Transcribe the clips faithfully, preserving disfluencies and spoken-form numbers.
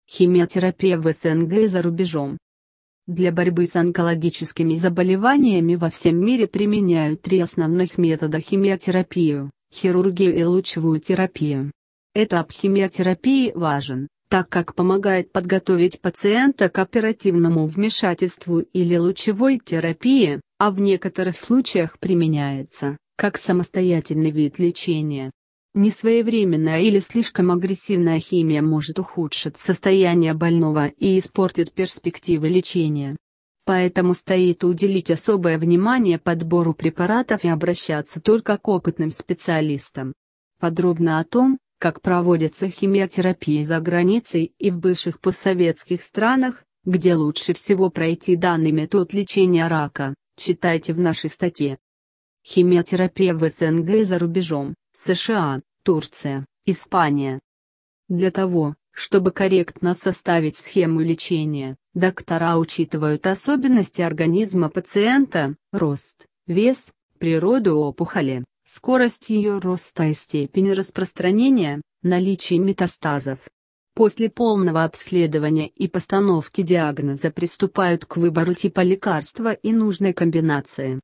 Химиотерапия в СНГ и за рубежом. Для борьбы с онкологическими заболеваниями во всем мире применяют три основных метода: химиотерапию, хирургию и лучевую терапию. Этап химиотерапии важен, так как помогает подготовить пациента к оперативному вмешательству или лучевой терапии, а в некоторых случаях применяется как самостоятельный вид лечения. Несвоевременная или слишком агрессивная химия может ухудшить состояние больного и испортить перспективы лечения. Поэтому стоит уделить особое внимание подбору препаратов и обращаться только к опытным специалистам. Подробно о том, как проводится химиотерапия за границей и в бывших постсоветских странах, где лучше всего пройти данный метод лечения рака, читайте в нашей статье. Химиотерапия в СНГ и за рубежом. США, Турция, Испания. Для того, чтобы корректно составить схему лечения, доктора учитывают особенности организма пациента, рост, вес, природу опухоли, скорость ее роста и степень распространения, наличие метастазов. После полного обследования и постановки диагноза приступают к выбору типа лекарства и нужной комбинации.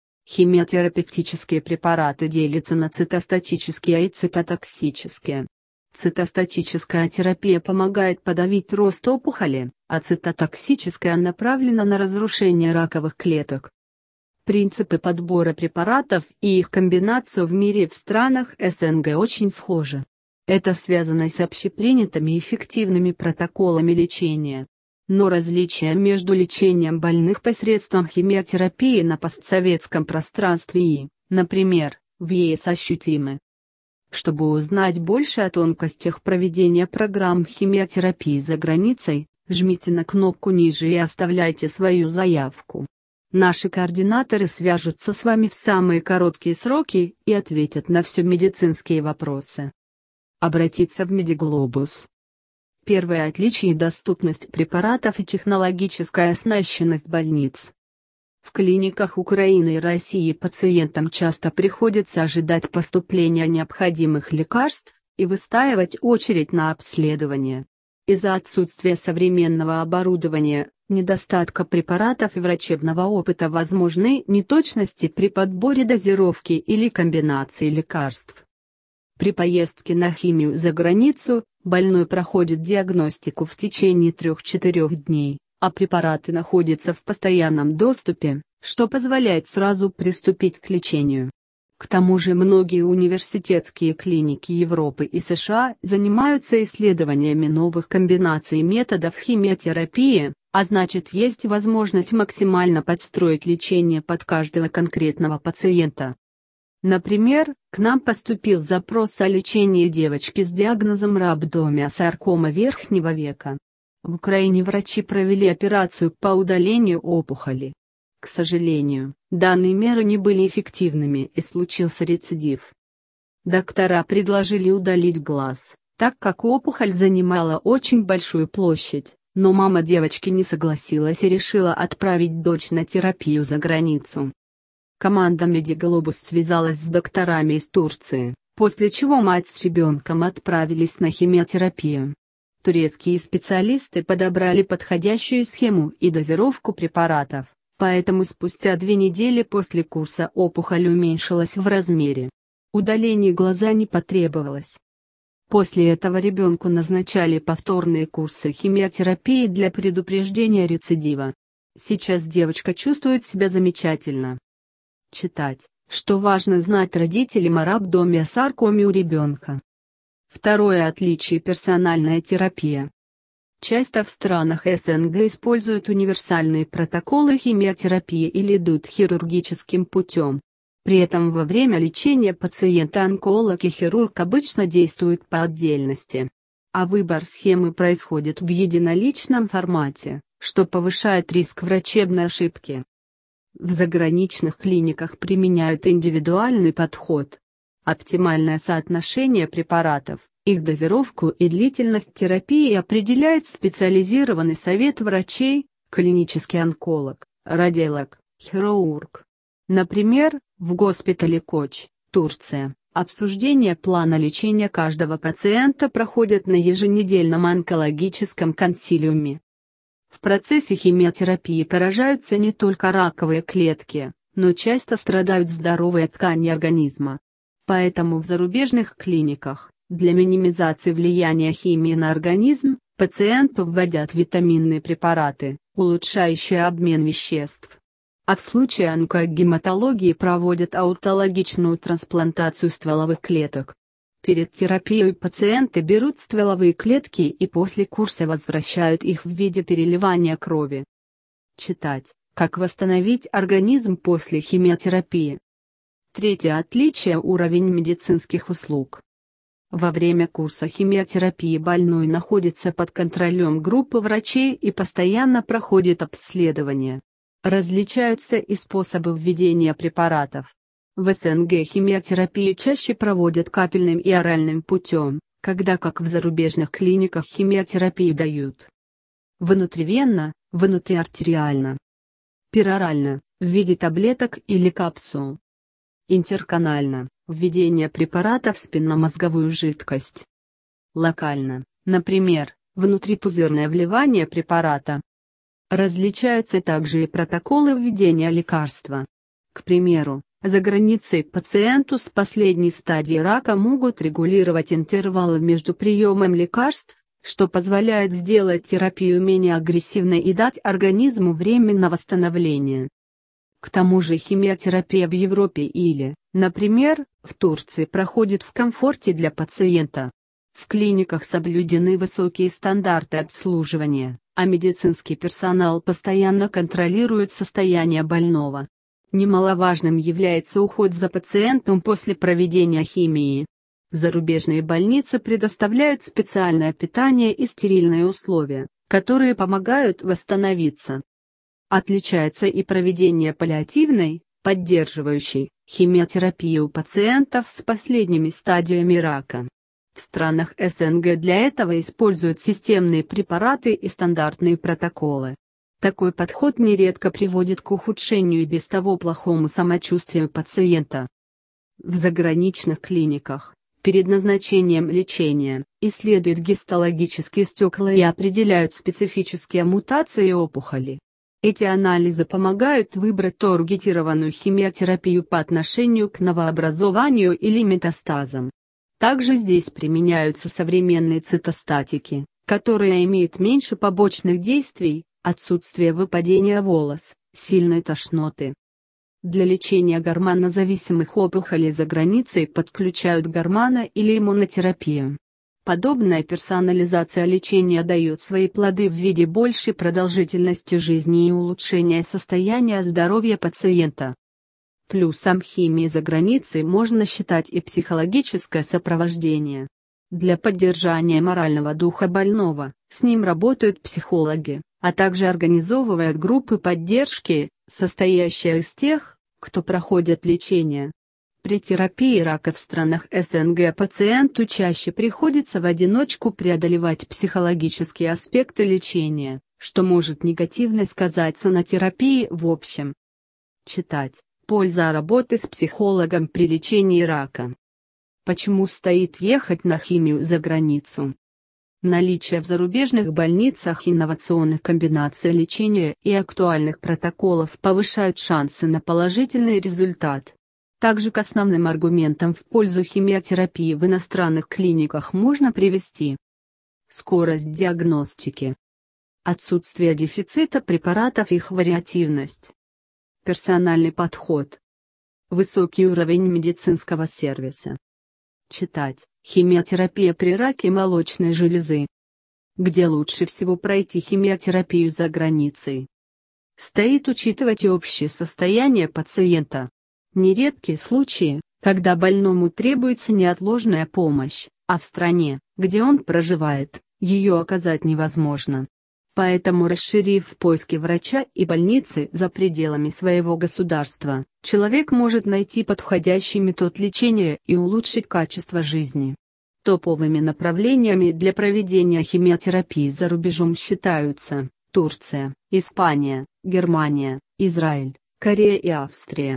Химиотерапевтические препараты делятся на цитостатические и цитотоксические. Цитостатическая терапия помогает подавить рост опухоли, а цитотоксическая направлена на разрушение раковых клеток. Принципы подбора препаратов и их комбинацию в мире и в странах СНГ очень схожи. Это связано с общепринятыми эффективными протоколами лечения. Но различия между лечением больных посредством химиотерапии на постсоветском пространстве и, например, в ЕС ощутимы. Чтобы узнать больше о тонкостях проведения программ химиотерапии за границей, жмите на кнопку ниже и оставляйте свою заявку. Наши координаторы свяжутся с вами в самые короткие сроки и ответят на все медицинские вопросы. Обратиться в Медиглобус. Первое отличие – доступность препаратов и технологическая оснащенность больниц. В клиниках Украины и России пациентам часто приходится ожидать поступления необходимых лекарств и выстаивать очередь на обследование. Из-за отсутствия современного оборудования, недостатка препаратов и врачебного опыта возможны неточности при подборе дозировки или комбинации лекарств. При поездке на химию за границу, больной проходит диагностику в течение трех-четырех дней, а препараты находятся в постоянном доступе, что позволяет сразу приступить к лечению. К тому же многие университетские клиники Европы и США занимаются исследованиями новых комбинаций методов химиотерапии, а значит есть возможность максимально подстроить лечение под каждого конкретного пациента. Например, к нам поступил запрос о лечении девочки с диагнозом рhabdomyosarcoma верхнего века. В Украине врачи провели операцию по удалению опухоли. К сожалению, данные меры не были эффективными и случился рецидив. Доктора предложили удалить глаз, так как опухоль занимала очень большую площадь, но мама девочки не согласилась и решила отправить дочь на терапию за границу. Команда Медиглобус связалась с докторами из Турции, после чего мать с ребенком отправились на химиотерапию. Турецкие специалисты подобрали подходящую схему и дозировку препаратов, поэтому спустя две недели после курса опухоль уменьшилась в размере. Удаление глаза не потребовалось. После этого ребенку назначали повторные курсы химиотерапии для предупреждения рецидива. Сейчас девочка чувствует себя замечательно. Читать, что важно знать родителям о рhabdomyosarcome у ребенка. Второе отличие – персональная терапия. Часто в странах СНГ используют универсальные протоколы химиотерапии или идут хирургическим путем. При этом во время лечения пациента онколог и хирург обычно действуют по отдельности. А выбор схемы происходит в единоличном формате, что повышает риск врачебной ошибки. В заграничных клиниках применяют индивидуальный подход. Оптимальное соотношение препаратов, их дозировку и длительность терапии определяет специализированный совет врачей, клинический онколог, радиолог, хирург. Например, в госпитале Коч, Турция, Обсуждение плана лечения каждого пациента проходит на еженедельном онкологическом консилиуме. В процессе химиотерапии поражаются не только раковые клетки, но часто страдают здоровые ткани организма. Поэтому в зарубежных клиниках, для минимизации влияния химии на организм, пациенту вводят витаминные препараты, улучшающие обмен веществ. А в случае онкогематологии проводят аутологичную трансплантацию стволовых клеток. Перед терапией пациенты берут стволовые клетки и после курса возвращают их в виде переливания крови. Читать: как восстановить организм после химиотерапии. Третье отличие – уровень медицинских услуг. Во время курса химиотерапии больной находится под контролем группы врачей и постоянно проходит обследование. Различаются и способы введения препаратов. В СНГ химиотерапию чаще проводят капельным и оральным путем, когда как в зарубежных клиниках химиотерапию дают внутривенно, внутриартериально, перорально, в виде таблеток или капсул, интерканально, введение препарата в спинномозговую жидкость, локально, например, внутрипузырное вливание препарата. Различаются также и протоколы введения лекарства. К примеру, за границей пациенту с последней стадией рака могут регулировать интервалы между приемом лекарств, что позволяет сделать терапию менее агрессивной и дать организму время на восстановление. К тому же химиотерапия в Европе или, например, в Турции проходит в комфорте для пациента. В клиниках соблюдены высокие стандарты обслуживания, а медицинский персонал постоянно контролирует состояние больного. Немаловажным является уход за пациентом после проведения химии. Зарубежные больницы предоставляют специальное питание и стерильные условия, которые помогают восстановиться. Отличается и проведение паллиативной, поддерживающей, химиотерапии у пациентов с последними стадиями рака. В странах СНГ для этого используют системные препараты и стандартные протоколы. Такой подход нередко приводит к ухудшению и без того плохому самочувствию пациента. В заграничных клиниках, перед назначением лечения, исследуют гистологические стекла и определяют специфические мутации и опухоли. Эти анализы помогают выбрать таргетированную химиотерапию по отношению к новообразованию или метастазам. Также здесь применяются современные цитостатики, которые имеют меньше побочных действий, отсутствие выпадения волос, сильной тошноты. Для лечения гормонозависимых опухолей за границей подключают гормоно- или иммунотерапию. Подобная персонализация лечения дает свои плоды в виде большей продолжительности жизни и улучшения состояния здоровья пациента. Плюсом химии за границей можно считать и психологическое сопровождение. Для поддержания морального духа больного, с ним работают психологи, а также организовывают группы поддержки, состоящие из тех, кто проходит лечение. При терапии рака в странах СНГ пациенту чаще приходится в одиночку преодолевать психологические аспекты лечения, что может негативно сказаться на терапии в общем. Читать: польза работы с психологом при лечении рака. Почему стоит ехать на химию за границу? Наличие в зарубежных больницах инновационных комбинаций лечения и актуальных протоколов повышают шансы на положительный результат. Также к основным аргументам в пользу химиотерапии в иностранных клиниках можно привести: скорость диагностики, отсутствие дефицита препаратов и их вариативность, персональный подход, высокий уровень медицинского сервиса. Читать: химиотерапия при раке молочной железы. Где лучше всего пройти химиотерапию за границей? Стоит учитывать общее состояние пациента. Нередки случаи, когда больному требуется неотложная помощь, а в стране, где он проживает, ее оказать невозможно. Поэтому, расширив поиски врача и больницы за пределами своего государства, человек может найти подходящий метод лечения и улучшить качество жизни. Топовыми направлениями для проведения химиотерапии за рубежом считаются Турция, Испания, Германия, Израиль, Корея и Австрия.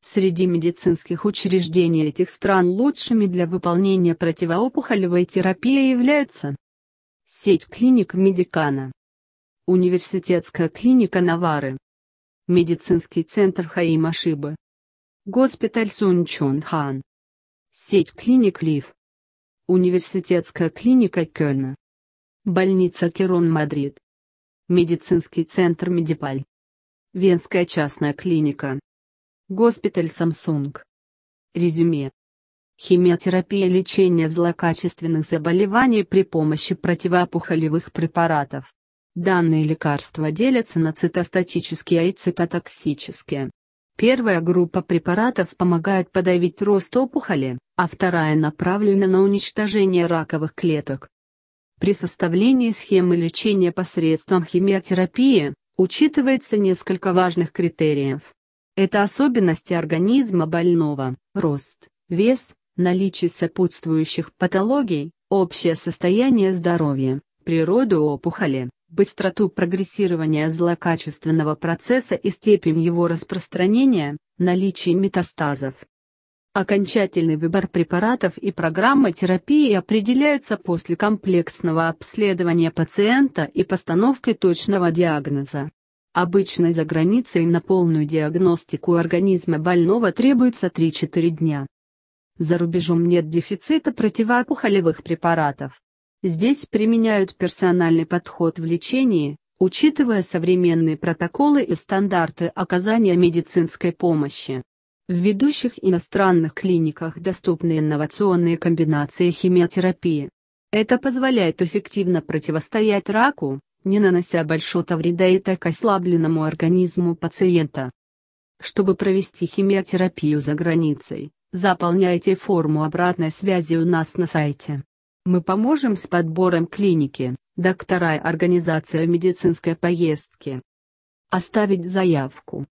Среди медицинских учреждений этих стран лучшими для выполнения противоопухолевой терапии являются сеть клиник Медикана, университетская клиника Навары, медицинский центр Хаима Шиба, госпиталь Сунчонхан, сеть клиник Лив, университетская клиника Кёльна, больница Кирон Мадрид, медицинский центр Медипаль, Венская частная клиника, госпиталь Самсунг. Резюме. Химиотерапия лечения злокачественных заболеваний при помощи противоопухолевых препаратов. Данные лекарства делятся на цитостатические и цитотоксические. Первая группа препаратов помогает подавить рост опухоли, а вторая направлена на уничтожение раковых клеток. При составлении схемы лечения посредством химиотерапии учитывается несколько важных критериев. Это особенности организма больного, рост, вес, наличие сопутствующих патологий, общее состояние здоровья, природу опухоли, быстроту прогрессирования злокачественного процесса и степень его распространения, наличие метастазов. Окончательный выбор препаратов и программы терапии определяются после комплексного обследования пациента и постановки точного диагноза. Обычно за границей на полную диагностику организма больного требуется три-четыре дня. За рубежом нет дефицита противоопухолевых препаратов. Здесь применяют персональный подход в лечении, учитывая современные протоколы и стандарты оказания медицинской помощи. В ведущих иностранных клиниках доступны инновационные комбинации химиотерапии. Это позволяет эффективно противостоять раку, не нанося большого вреда и так ослабленному организму пациента. Чтобы провести химиотерапию за границей, заполняйте форму обратной связи у нас на сайте. Мы поможем с подбором клиники, доктора и организацией медицинской поездки. Оставить заявку.